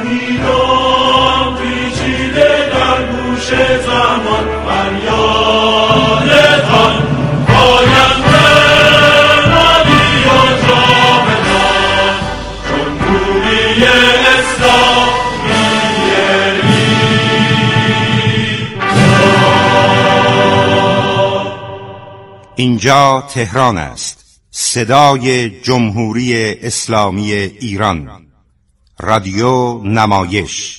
ایران پیچیده در گوش زمان فریاد زن پاینده نبی و جاودان جمهوری اسلامی ایران. اینجا تهران است، صدای جمهوری اسلامی ایران، رادیو نمایش.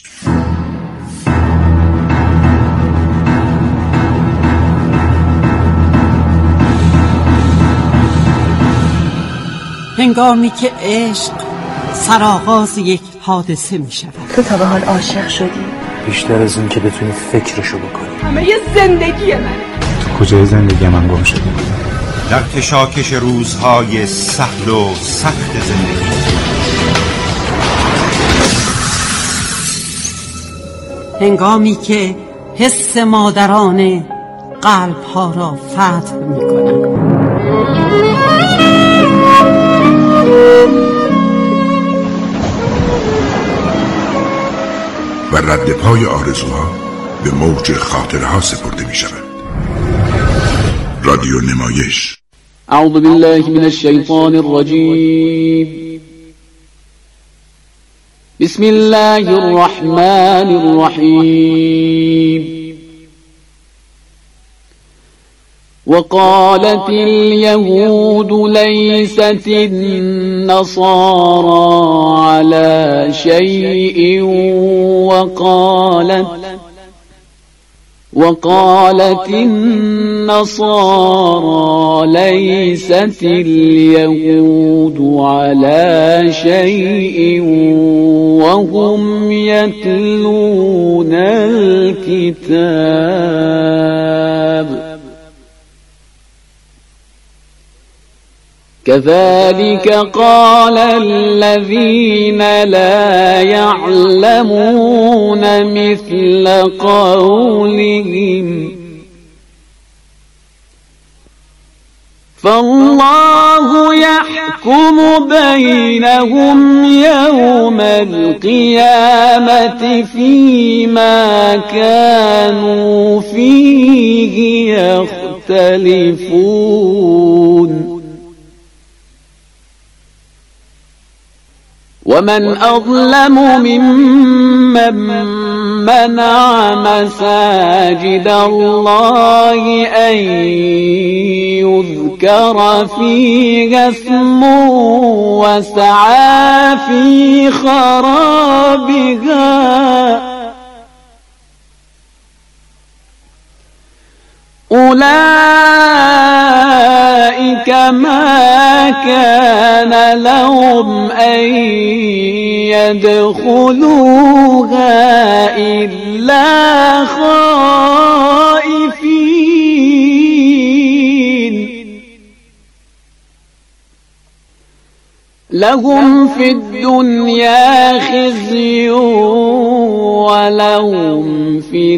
هنگامی که عشق سرآغاز یک حادثه می شود. تو تا به حال عاشق شدی؟ بیشتر از این که بتونی فکرشو بکنی. همه یه زندگی منه. تو کجای زندگی من گم شدی؟ در کشاکش روزهای سهل و سخت زندگی، هنگامی که حس مادرانه قلب‌ها را فتح می‌کند. و رد پای آرزوها به موج خاطرها سپرده می‌شود. رادیو نمایش. اعوذ بالله من الشیطان الرجیم. بسم الله الرحمن الرحیم. وقالت اليهود ليست النصارى على شيء وقالت النصارى ليست اليهود على شيء وهم يتلون الكتاب كذلك قال الذين لا يعلمون مثل قولهم فالله يحكم بينهم يوم القيامة فيما كانوا فيه يختلفون ومن أظلم ممن منع مساجد الله أن يذكر فيها اسمه وسعى في خرابها أولئك ما كان لهم أن يدخلوها إلا خائفين لهم في الدنيا خزي ولهم في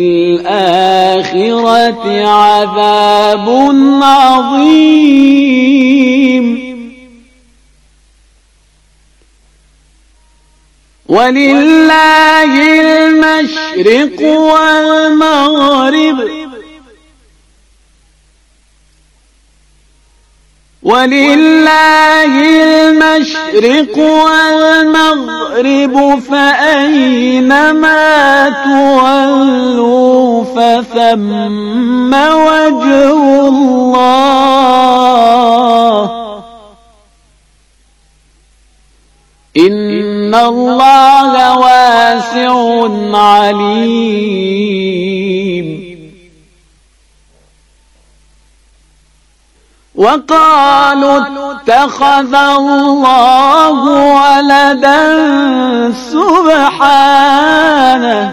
الآخرة عذاب عظيم ولله المشرق والمغرب فأينما تولوا فثم وجه الله إن الله واسع عليم وقالوا اتخذ الله ولدا سبحانه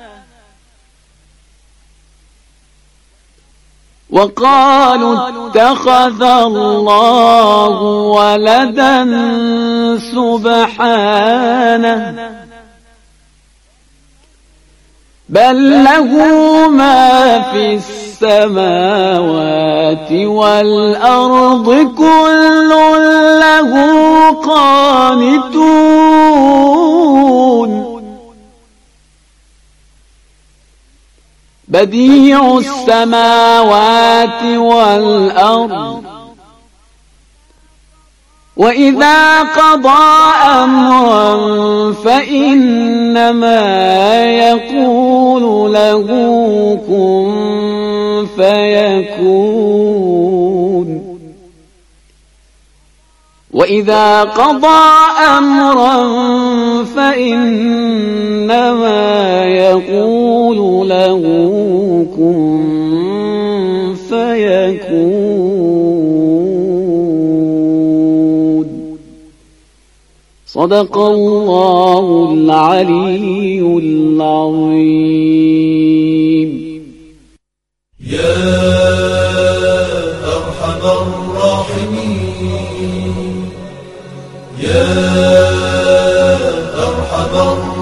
وقالوا اتخذ الله ولدا سبحانه بل له ما في السماوات والأرض كل له قانتون بدیع السماوات والأرض وإذا قضى أمرا فإنما يقول له كن فيكون وإذا قضى أمرا فإنما يقول له كن فيكون صدق الله العلي العظيم. يا أرحم الراحمين يا أرحم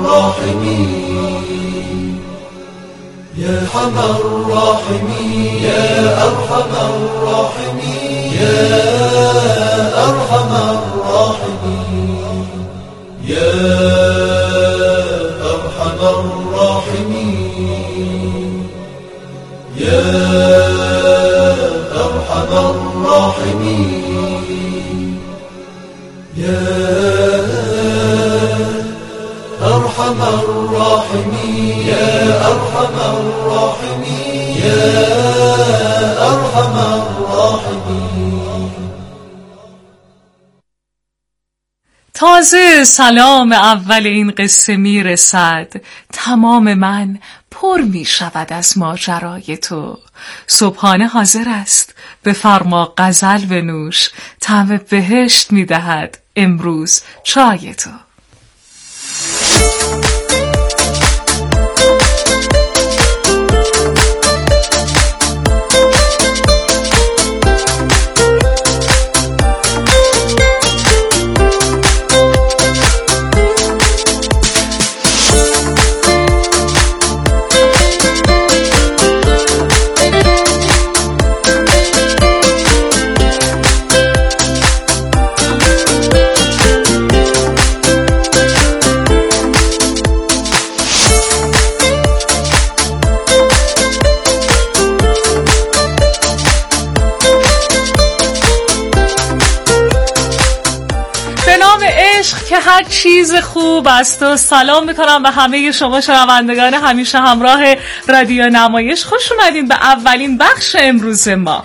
الراحمين يا أرحم الراحمين يا أرحم الراحمين يا أرحم الراحمين يا أرحم الراحمين يا أرحم الراحمين يا أرحم الراحمين يا أرحم الراحمين يا أرحم الراحمين. تازه سلام اول این قصه میرسد، تمام من پر می شود از ماجرای تو. صبحانه حاضر است، بفرما غزل بنوش، طعم بهشت می دهد امروز چای تو. که هر چیز خوب است و سلام میکنم به همه شما شنوندگان همیشه همراه رادیو نمایش. خوش اومدین به اولین بخش امروز ما.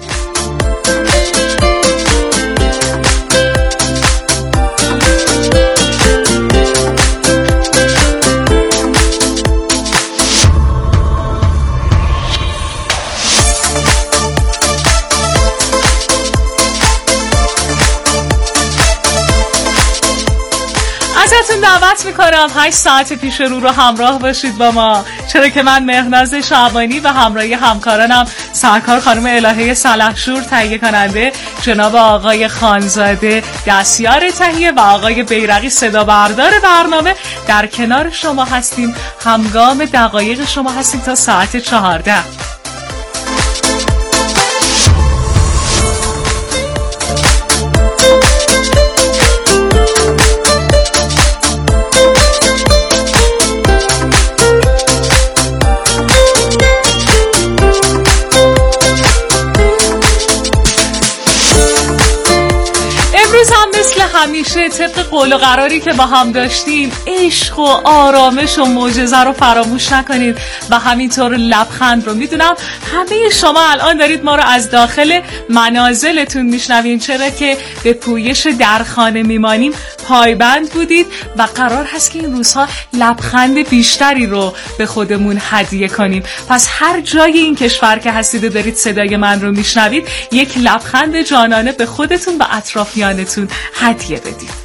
ازتون دعوت میکنم 8 ساعت پیش رو همراه باشید با ما، چرا که من مهناز شعبانی و همراهی همکارانم سرکار خانم الهه سلحشور، تهیه کننده جناب آقای خانزاده دستیار تهیه و آقای بیرقی صدا بردار برنامه در کنار شما هستیم، همگام دقایق شما هستیم تا ساعت 14. همیشه طبق قول و قراری که با هم داشتیم عشق و آرامش و معجزه رو فراموش نکنید و همینطور لبخند رو. میدونم همه شما الان دارید ما رو از داخل منازلتون میشنوین، چرا که به پویش در خانه میمانیم پایبند بودید و قرار هست که این روزها لبخند بیشتری رو به خودمون هدیه کنیم. پس هر جای این کشور که هستید و دارید صدای من رو میشنوید یک لبخند جانانه به خودتون و اطرافیانتون هدیه بدید.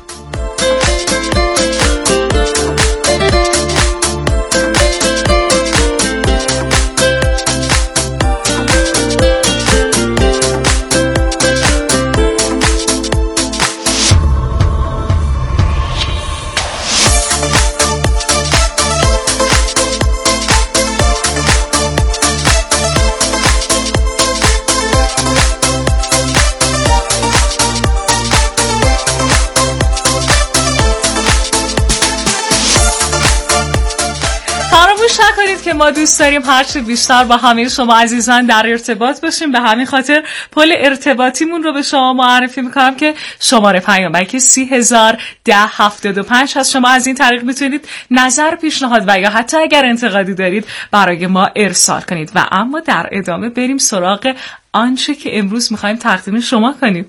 نکنید که ما دوست داریم هرچی بیشتر با همه شما عزیزان در ارتباط باشیم. به همین خاطر پل ارتباطیمون رو به شما معرفی میکنم که شماره پیامک 301075 هست. شما از این طریق میتونید نظر، پیشنهاد و یا حتی اگر انتقادی دارید برای ما ارسال کنید. و اما در ادامه بریم سراغ آنچه که امروز میخوایم تقدیم شما کنیم.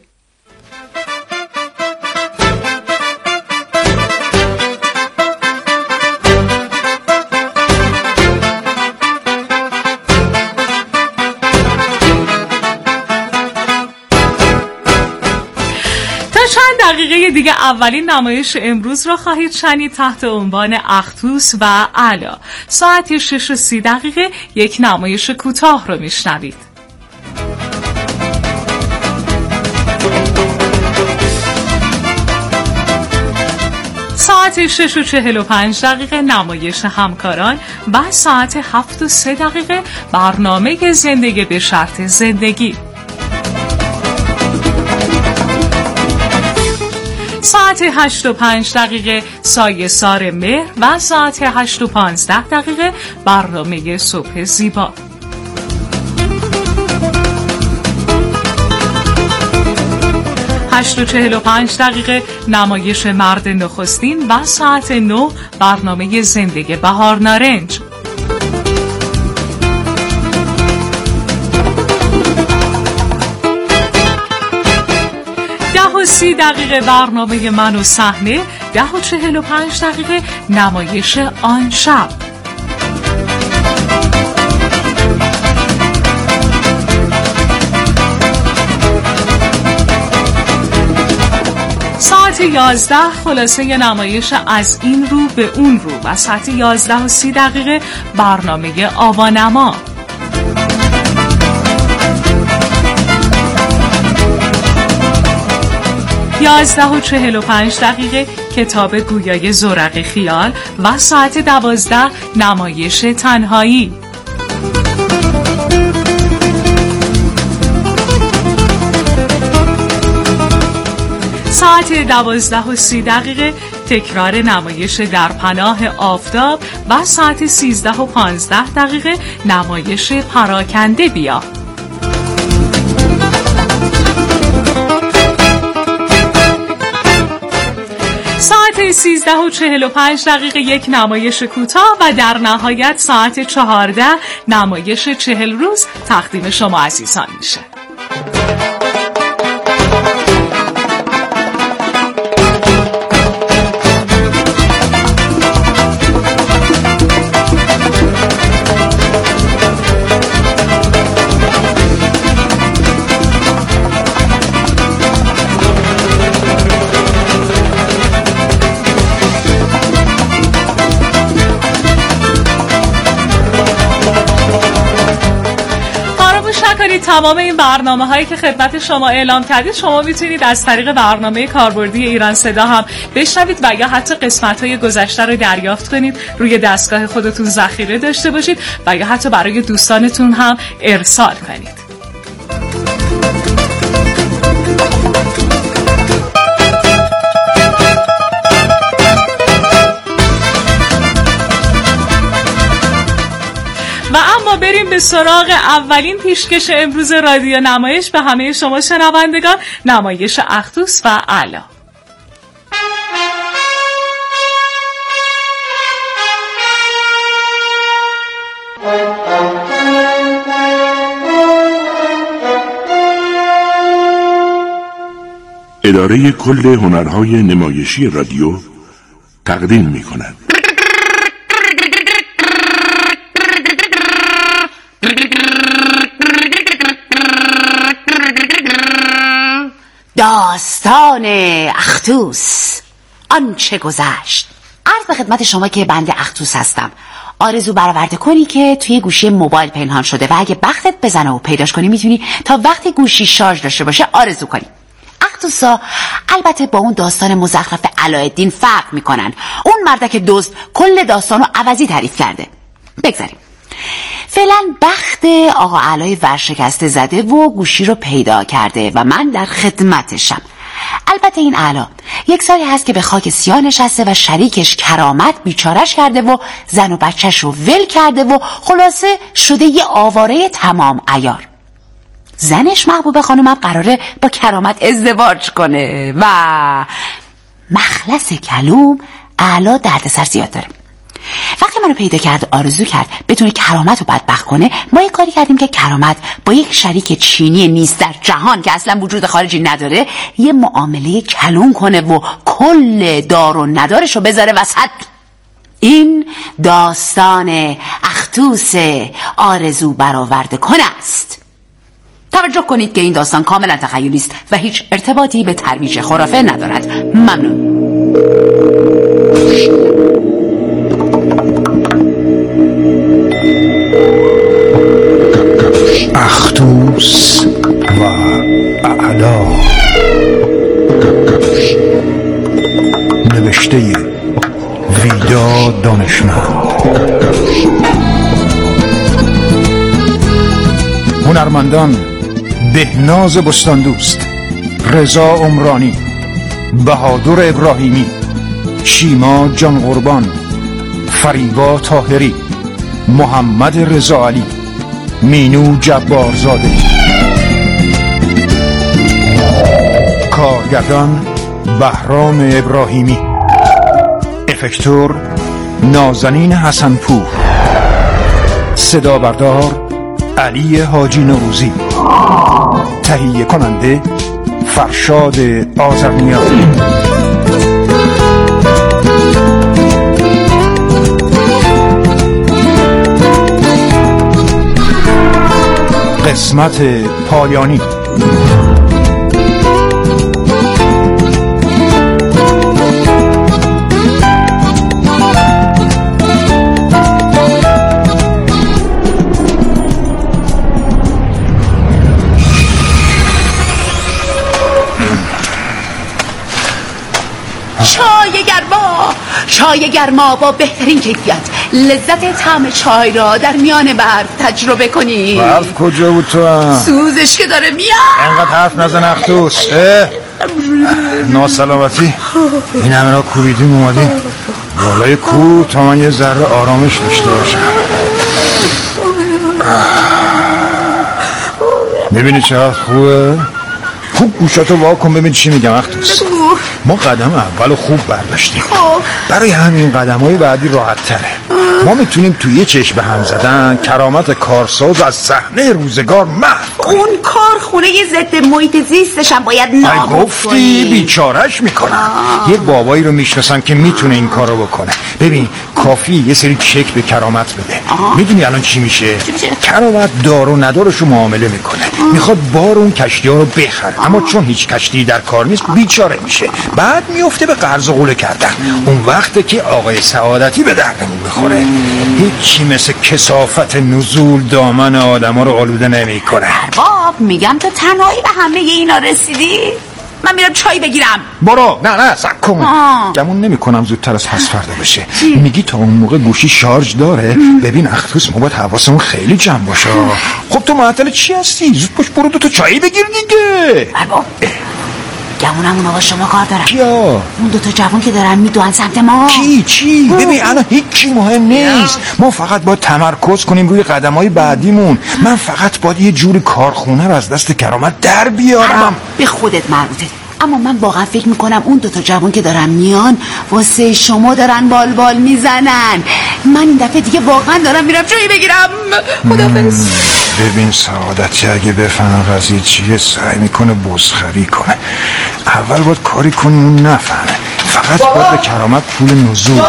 دقیقه دیگه اولین نمایش امروز را خواهید شنید تحت عنوان اختوس و علا. ساعت 6:30 یک نمایش کوتاه رو میشنوید. ساعت 6:45 نمایش همکاران و ساعت 7:03 برنامه زندگی به شرط زندگی. ساعت 8:05 سایه سار مهر و ساعت 8:15 برنامه صبح زیبا. هشت و 45 نمایش مرد نخستین و ساعت 9 برنامه زندگی بهار نارنج. 10:30 برنامه من و صحنه. 10:45 نمایش آن شب. ساعت 11 خلاصه نمایش از این رو به اون رو و ساعت 11:30 برنامه آوانما. یا 11:45 کتاب گویای زورق خیال و ساعت 12 نمایش تنهایی. ساعت 12:30 تکرار نمایش در پناه آفتاب و ساعت 13:15 نمایش پراکنده بیا. ساعت 13:45 یک نمایش کوتاه و در نهایت ساعت 14 نمایش 40 روز تقدیم شما عزیزان میشه. تمام این برنامه هایی که خدمت شما اعلام کردید شما میتونید از طریق برنامه کاربردی ایران صدا هم بشنوید و یا حتی قسمت های گذشته رو دریافت کنید، روی دستگاه خودتون ذخیره داشته باشید و یا حتی برای دوستانتون هم ارسال کنید. بریم به سراغ اولین پیشکش امروز رادیو نمایش به همه شما شنوندگان، نمایش اختوس و علا. اداره کل هنرهای نمایشی رادیو تقدیم می‌کند. داستان اختوس، آنچه گذشت. عرض به خدمت شما که بنده اختوس هستم. آرزو برآورده کنی که توی گوشی موبایل پنهان شده و اگه بختت بزنه و پیداش کنی میتونی تا وقتی گوشی شارژ داشته باشه آرزو کنی. اختوسا البته با اون داستان مزخرف علایالدین فرق میکنن. اون مردک دزد کل داستانو عوضی تعریف کرده. بگذاریم. فعلا بخت آقا علای ورشکسته زده و گوشی رو پیدا کرده و من در خدمتشم. البته این اعلی. یک سالی هست که به خاک سیاه نشسته و شریکش کرامت بیچارش کرده و زن و بچهش رو ول کرده و خلاصه شده یه آواره تمام عیار. زنش محبوب خانومم قراره با کرامت ازدواج کنه و مخلص کلوم اعلی دردسر زیاد داره. وقتی منو پیدا کرد آرزو کرد بتونه کرامت رو بدبخت کنه، ما یک کاری کردیم که کرامت با یک شریک چینی نیست در جهان که اصلا وجود خارجی نداره یه معامله کلون کنه و کل دار و ندارش رو بذاره وسط. این داستان اختوس آرزو برآورده کنه است. توجه کنید که این داستان کاملا تخیلی است و هیچ ارتباطی به ترویج خرافه ندارد. ممنون. اختوس و اعلی، نوشته ویدا دانشمند، هنرمندان بهناز بستاندوست، رضا عمرانی، بهادر ابراهیمی، شیما جان قربان، فریبا طاهری، محمد رضا علی، مینو جبارزاده. کارگردان بهرام ابراهیمی، افکتور نازنین حسنپور، صدا بردار علی حاجی نوروزی، تهیه کننده فرشاد آذرنیان. قسمت پایانی. چای گرما با بهترین کیفیت. لذت طعم چای را در میان برف تجربه کنید. برف کجا بود تو هم؟ سوزش که داره میاد. انقدر حرف نزن اختوس. ناسلامتی. این همه را کوبیدیم اومدیم بالای کوه تا من یه ذره آرامش داشته باشم. میبینی چقدر خوبه؟ خوب گوشاتو وا کن ببین چی میگم اختوس. ما قدم اول خوب برداشتیم، برای همین قدم‌های بعدی راحت تره. ما میتونیم توی یه چشم به هم زدن کرامت کارساز از صحنه روزگار محو کنیم. اون کارخونه یه ضد محیط زیستش هم باید نابود کنیم. گفتی بیچارش میکنم. یه بابایی رو میشناسم که میتونه این کارو بکنه. ببین کافی یه سری چک به کرامت بده. میدونی الان چی میشه؟ کرامت دار و ندارشو معامله میکنه. میخواد بار اون کشتی ها رو بخره، اما چون هیچ کشتی در کار نیست بیچاره میشه. بعد میفته به قرض و قوله کردن. اون وقته که آقای سعادتی به دردمون بخوره. هیچی مثل کثافت نزول دامن آدم ها رو آلوده نمی کنه. باب میگم تو تنهایی به همه اینا رسیدی؟ من میرم چای بگیرم. برو. نه سب کن. گمون نمی کنم زودتر از پس فردا بشه. میگی تا اون موقع گوشی شارژ داره؟ ببین اختوس ما باید حواسمون خیلی جمع باشه. خب تو معطل چی هستی؟ زود باش برو دو تا چای بگیر دیگه. بابا گمونم اونا با شما کار دارن. کیا؟ اون دوتا جوان که دارن میدوان سمت ما. چی؟ ببین الان هیچی مهم نیست. ما فقط باید تمرکز کنیم روی قدم‌های بعدیمون. من فقط باید یه جوری کارخونه رو از دست کرامت در بیارم. به خودت مربوطه. اما من واقعا فکر میکنم اون دوتا جوان که دارن میان واسه شما دارن بال میزنن. من این دفعه دیگه واقعا دارم میرم چایی بگیرم. خداحافظ. ببین سعادتی اگه بفهمه قضیه چیه سعی میکنه بزخری کنه. اول باید کاری کنیم اون نفهمه. فقط باید به کرامت پول نزول.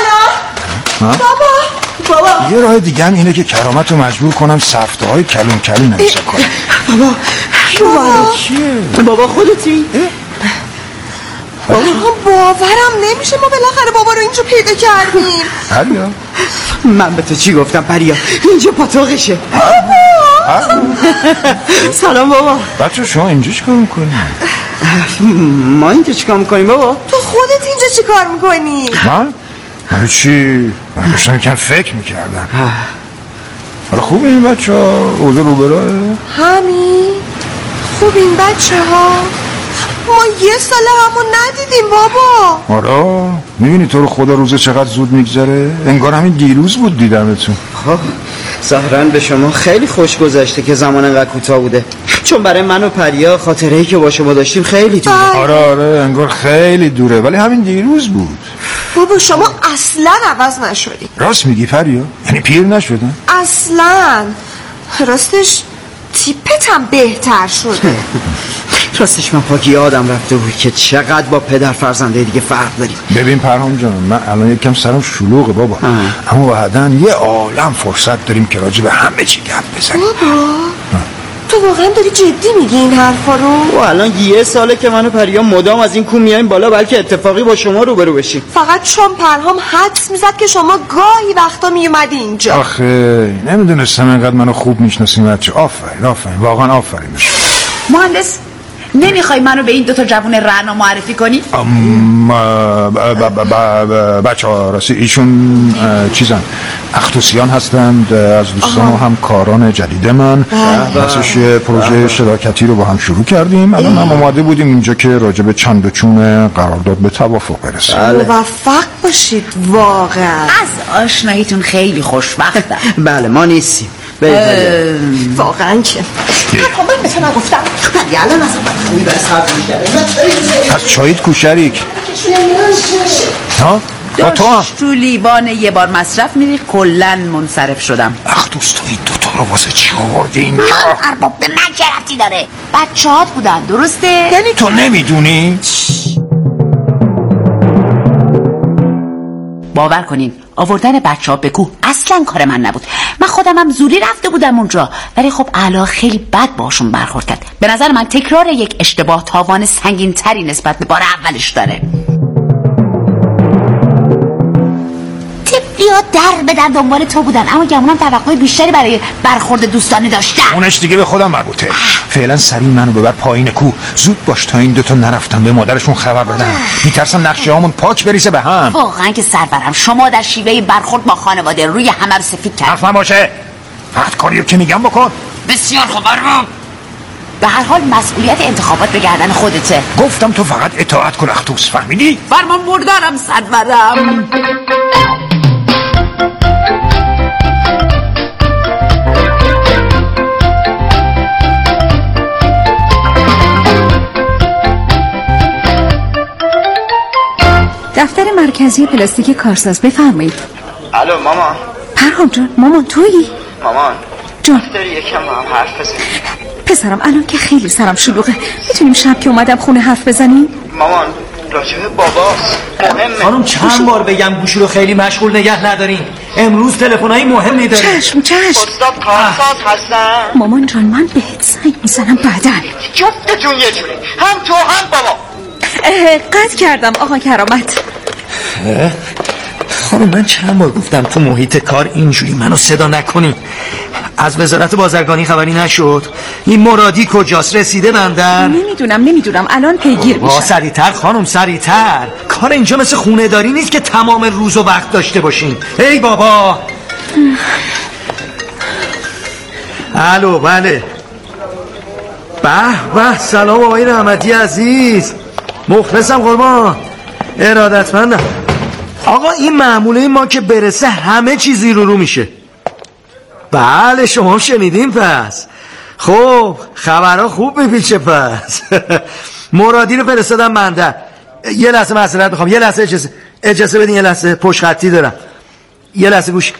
بابا یه راه دیگه هم اینه که کرامت رو مجبور کنم سفته های کلون نمیشه کنه. بابا چیه؟ بابا خودتی؟ بابا باورم نمیشه ما بالاخره بابا رو اینجا پیدا کردیم. پریا من به تو چی گفتم پریا؟ اینجا پاتوقشه. سلام بابا. بچه شما اینجا چی کار میکنی؟ ما اینجا چی کار میکنیم بابا؟ تو خودت اینجا چی کار میکنی؟ من چی؟ من داشتم یکم فکر میکردم. حالا خوب این بچه ها؟ اوضاع رو برای؟ همین خوب این بچه ها؟ ما یه ساله همون ندیدیم بابا. آره میبینی تو رو خدا روزه چقدر زود میگذره. انگار همین دیروز بود دیدمتون. خب ظاهراً به شما خیلی خوش گذشته که زمان انقدر کوتاه بوده، چون برای من و پریا خاطره‌ای که با شما داشتیم خیلی دوره. آره انگار خیلی دوره، ولی همین دیروز بود. بابا شما اصلا عوض نشدی. راست میگی پریا؟ یعنی پیر نشدن؟ اصلا راستش تیپت هم بهتر شده. راستش من پاکی یادم رفته بود که چقدر با پدر فرزنده دیگه فرق داریم. ببین پرهام جان، من الان یکم سرم شلوغه بابا، اما بعداً یه عالم فرصت داریم که راجع به همه چی گپ بزنیم. بابا تو واقعا داری جدی میگی این حرفا رو؟ و الان یه ساله که من و پریا مدام از این کوه میایم بالا، بلکه اتفاقی با شما روبرو بشیم. فقط چون پرهام حدس میزد که شما گاهی وقتا میومدی اینجا. آخه نمیدونستم اینقدر منو خوب میشناسیم بچه. آفرین واقعا آفرین. مهندس نمیخوای منو به این دوتا جوون رعنا معرفی کنی؟ بچه ها راستی ایشون چیزن اختوسیان هستند، از دوستان و همکاران جدید من. راستش پروژه شراکتی رو با هم شروع کردیم. الان هم آماده بودیم اینجا که راجع به چند و چون قرارداد به توافق برسیم. موفق باشید واقعا. از آشناییتون خیلی خوشبختم. بله ما نیستیم واقعا که من مثلا گفتم الان اصلا خوبی برای صبر می‌کردم. از چاییت کو شریک؟ ها؟ تو هم؟ تو لیوان یه بار مصرف میری کلن منصرف شدم. اختوس تو این دوتا رو واسه چی آوردی اینجا؟ ارباب به من چه ربطی داره؟ بچه‌هات بودن درسته؟ یعنی تو نمیدونی؟ باور کنین آوردن بچه‌ها به کوه اصلا کار من نبود. من خودم هم زوری رفته بودم اونجا، ولی خب علا خیلی بد باشون برخورد کرد. به نظر من تکرار یک اشتباه تاوان سنگین تری نسبت به بار اولش داره. طفلیا در به در دنبال تو بودن، اما گمونم توقع بیشتری برای برخورد دوستانه داشتن. اونش دیگه به خودم مربوطه. فعلا سریع منو ببر پایین کوه، زود باش تا این دوتا نرفتن به مادرشون خبر بدن. میترسم نقشه هامون پاک بریزه به هم. واقعا که سرورم شما در شیوه برخورد با خانواده روی همه رو سفید کرد. حرف نباشه، فقط کاریو که میگم بکن. بسیار خوب ارباب. به هر حال مسئولیت انتخابات به گردن خودته. گفتم تو فقط اطاعت کن اختوس، فهمیدی؟ فرمان بردارم سرورم. دفتر مرکزی پلاستیک کارساز، بفرمایید. الو مامان. پرهام جان مامان تویی؟ مامان جان داری یکم با هم حرف بزنیم؟ پسرم الان که خیلی سرم شلوغه، میتونیم شب که اومدم خونه حرف بزنیم؟ مامان راجب باباست مهمه. خانم چند بار بگم گوشی رو خیلی مشغول نگه ندارین، امروز تلفنای مهمی داریم. چشم استاد کارساز هستن. مامان جان من بهت زنگ میزنم بعداً. جفتتون یه جوری، هم تو هم بابا. قطع کردم آقا کرامت. خانم من چند بار گفتم تو محیط کار اینجوری منو صدا نکنی. از وزارت بازرگانی خبری نشد؟ این مرادی کجاست؟ رسیده بندر؟ نمیدونم الان پیگیر میشم. سریعتر خانم سریعتر. کار اینجا مثل خونه داری نیست که تمام روز و وقت داشته باشین. ای بابا. الو بله. به سلام آقای رحمتی عزیز، مخلصم قربان، ارادتمندم. آقا این معموله ما که برسه همه چیزی رو میشه. بله شما شنیدین پس. خب خبرها خوب میپیچه پس. مرادی رو فرستادم بنده. یه لحظه معذرت میخوام، یه لحظه اجازه بدین، یه لحظه پشت خطی دارم، یه لحظه گوش.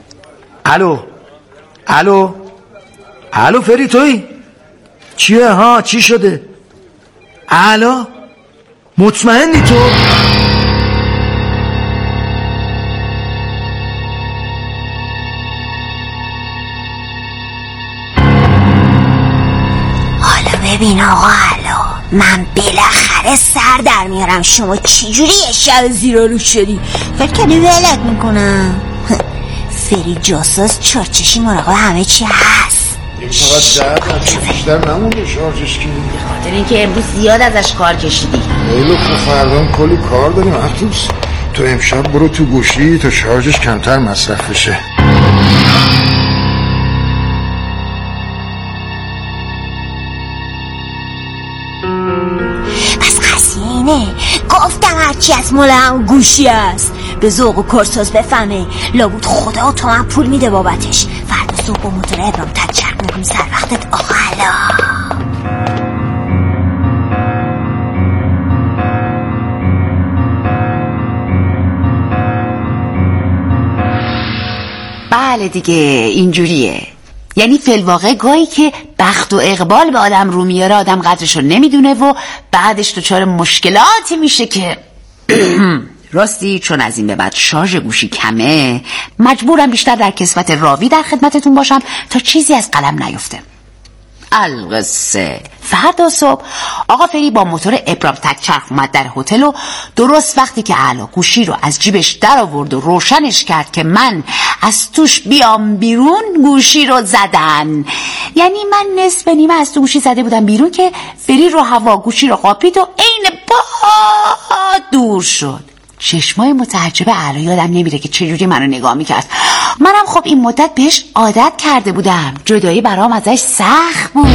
الو فری توی؟ چیه ها؟ چی شده؟ الو مطمئنی تو؟ حالا ببین آقا، من بالاخره سر در میارم. شما چجوری یه شب زیرالو شدی؟ فکر کنی ولت میکنم؟ فری جاساس چارچشی مراقب همه چی هست. فقط بیشتر نمونده شارژش کنی. خاطر اینکه امروز زیاد ازش کار کشیدی. خیلی خوب، فردا کلی کار داریم. اختوس تو امشب برو تو گوشی تا شارژش کمتر مصرف بشه. بفهمه. گفتم هرچی از مال هم گوشی است. به ذوق و کارساز بفهمه. لابد خدا تو من پول میده بابتش. فردا صبح با موتور ابرام تچرخ میکنی سر وقتت. آقا علا بله دیگه اینجوریه. یعنی فی‌الواقع گاهی که بخت و اقبال به آدم رو میاره آدم قدرشو نمیدونه و بعدش دچار مشکلاتی میشه که راستی چون از این به بعد شارژ گوشی کمه مجبورم بیشتر در کسوت راوی در خدمتتون باشم تا چیزی از قلم نیفته. القصه فردا صبح آقا فری با موتور ابرام تکچرخ اومد در هتل و درست وقتی که علا گوشی رو از جیبش در آورد و روشنش کرد که من از توش بیام بیرون گوشی رو زدن. یعنی من نصف نیمه از تو گوشی زده بودم بیرون که فری رو هوا گوشی رو قاپید و عین با دور شد. چشمای متعجب علا یادم نمیره که چجوری منو نگاه میکرد. منم خب این مدت بهش عادت کرده بودم. جدایی برام ازش سخت بود.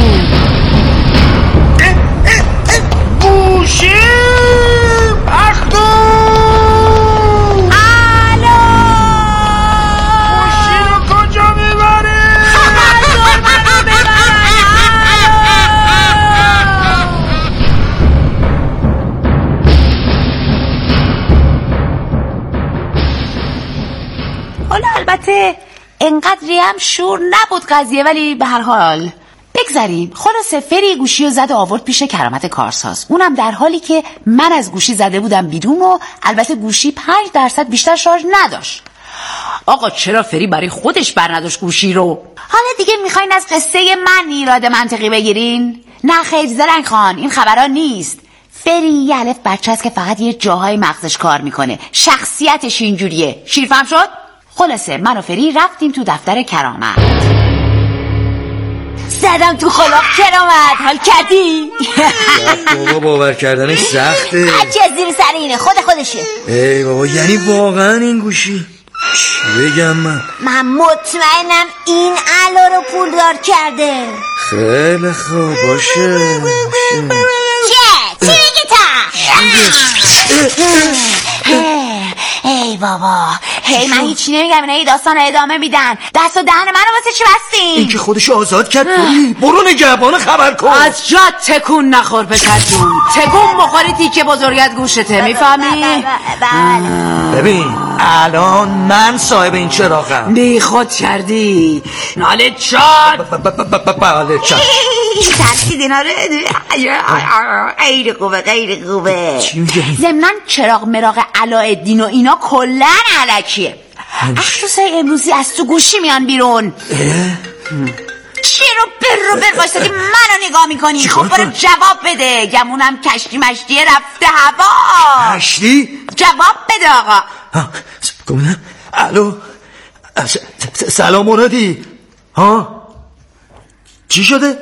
گوشی اختو علا گوشی رو کجا میبری؟ منو ببرن. حالا البته انقدری هم شور نبود قضیه، ولی به هر حال بگذاریم. خلاصه فری گوشی رو زد و آورد پیش کرامت کارساز، اونم در حالی که من از گوشی زده بودم بیرون و البته گوشی 5% بیشتر شارژ نداشت. آقا چرا فری برای خودش برنداشت گوشی رو؟ حالا دیگه میخواین از قصه من ایراد منطقی بگیرین؟ نه خیر زرنگ خان، این خبرها نیست. فری یه الف بچه است که فقط یه جاهای مغزش کار میکنه، شخصیتش اینجوریه. شیرفهم شد؟ خلاصه من و فری رفتیم تو دفتر کرامت. زدم تو خلاق کرامت. حال کردی؟ بابا باور کردنش سخته. هرچی از زیر سر اینه خودشه. ای بابا یعنی واقعا این گوشی چی بگم من مطمئنم این علا رو پولدار کرده. خیلی خوب باشه. چی میگی ای بابا من هیچی نمیگم. اینا داستان ادامه میدن. دست و دهن منو واسه چی بستین؟ این که خودشو آزاد کرد. برو نگهبانو خبر کن. از جا تکون نخور پسر جون. تکون بخوری تیکه بزرگت گوشته، میفهمی؟ ببین الان من صاحب این چراغم. بی خود کردی. ناله چاد. بله چاد. ترسید اینا رو. خیلی خوبه. ضمناً چراغ مراغ علاءالدین و اینا کلن علکیه. اختصای امروزی از تو گوشی میان بیرون. چی رو بر باشدی منو نگاه میکنی؟ خب برو جواب بده. گمونم کشتی مشتیه رفته هوا. کشتی؟ جواب بده آقا. گمونم. الو سلام مرادی. ها چی شده؟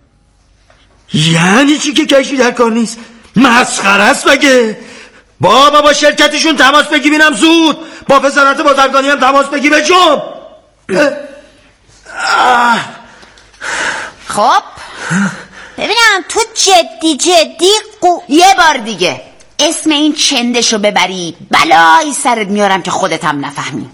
یعنی چی که کشتی در کار نیست؟ مسخره است مگه؟ با شرکتشون تماس بگی بینم زود. با وزارت بازرگانی هم تماس بگی به جنب. خب ببینم تو جدی یه بار دیگه اسم این چندشو ببری بلایی سرت میارم که خودت هم نفهمی.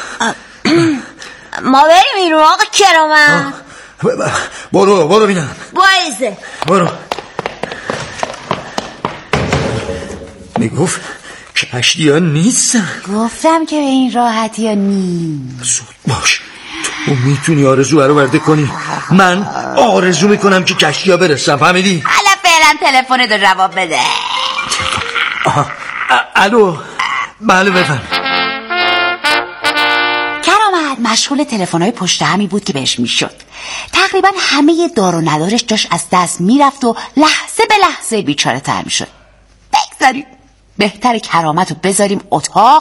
ما بریم بیرون آقا کرامت. برو بینم. بایزه برو. میگفت کشتی ها نیستن. گفتم که به این راحتی ها نیست. زود باش. تو میتونی آرزو برآورده کنی. من آرزو میکنم که کشتی ها برسن. فهمیدی؟ حالا فعلا تلفنت رو جواب بده. الو بله بفهم. کرامت مشغول تلفن‌های پشت همی بود که بهش میشد. تقریبا همه دار و ندارش داشت از دست میرفت و لحظه به لحظه بیچاره تر میشد. بگذاریم بهتر کرامت رو بذاریم اتاق